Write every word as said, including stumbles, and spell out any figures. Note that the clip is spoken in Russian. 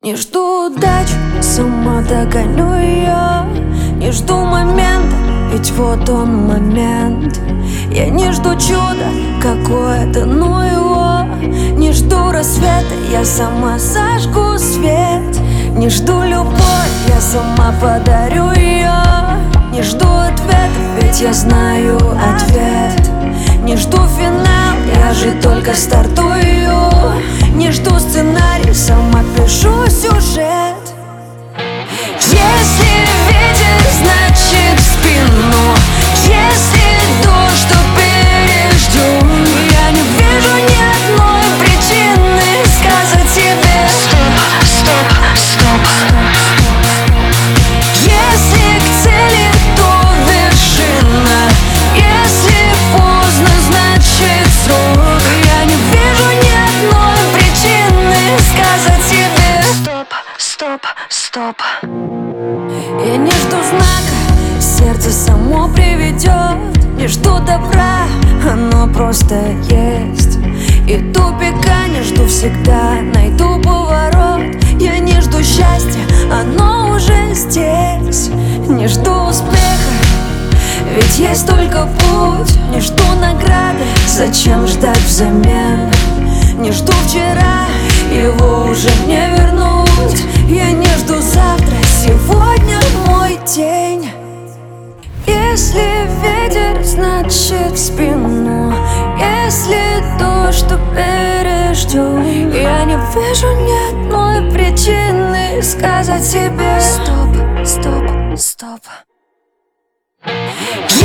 Не жду удачи, сама догоню ее. Не жду момента, ведь вот он момент. Я не жду чуда какое-то, ну его. Не жду рассвета, я сама зажгу свет. Не жду любовь, я сама подарю ее. Не жду ответа, ведь я знаю ответ. Не жду финал, я же только стартую. Не жду сценарий, сама пишу сюжет. Если ветер, значит в спину. Если дождь, то пережду. Я не вижу ни одной причины сказать себе стоп, стоп, стоп. Если к цели, то вершина. Если поздно, значит срок. Я не вижу ни одной причины сказать себе стоп, стоп, стоп. Я не жду знака, сердце само приведет. Не жду добра, оно просто есть. И тупика не жду всегда, найду поворот. Я не жду счастья, оно уже здесь. Не жду успеха, ведь есть только путь. Не жду награды, зачем ждать взамен? Не жду вчера, его уже не вернуть. Я не жду завтра, сегодня мой день. Если ветер, значит в спину. Если дождь, то пережду. Я не вижу ни одной причины сказать себе стоп, стоп, стоп.